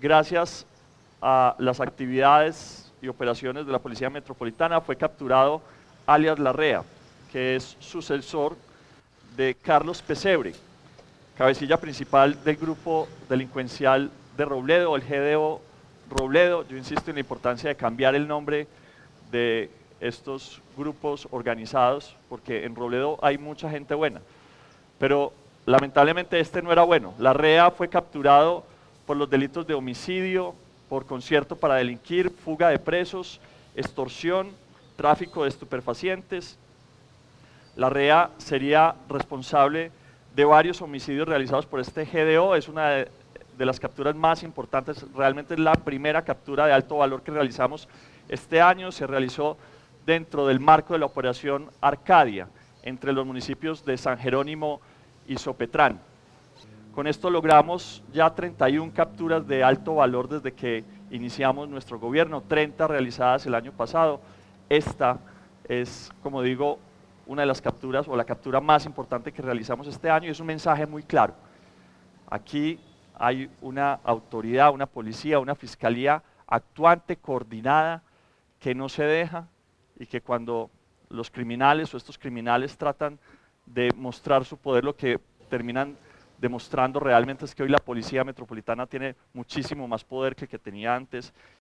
gracias a las actividades y operaciones de la Policía Metropolitana, fue capturado alias Larrea, que es sucesor de Carlos Pesebre, cabecilla principal del grupo delincuencial de Robledo, el GDO Robledo. Yo insisto en la importancia de cambiar el nombre de estos grupos organizados, porque en Robledo hay mucha gente buena, pero lamentablemente este no era bueno. Larrea fue capturado por los delitos de homicidio, por concierto para delinquir, fuga de presos, extorsión, tráfico de estupefacientes. Larrea sería responsable de varios homicidios realizados por este GDO, es una de las capturas más importantes, realmente es la primera captura de alto valor que realizamos este año. Se realizó dentro del marco de la operación Arcadia, entre los municipios de San Jerónimo y Sopetrán. Con esto logramos ya 31 capturas de alto valor desde que iniciamos nuestro gobierno, 30 realizadas el año pasado. Esta es, como digo, una de las capturas o la captura más importante que realizamos este año, y es un mensaje muy claro. Aquí hay una autoridad, una policía, una fiscalía actuante, coordinada, que no se deja, y que cuando los criminales o estos criminales tratan de mostrar su poder, lo que terminan demostrando realmente es que hoy la Policía Metropolitana tiene muchísimo más poder que el que tenía antes,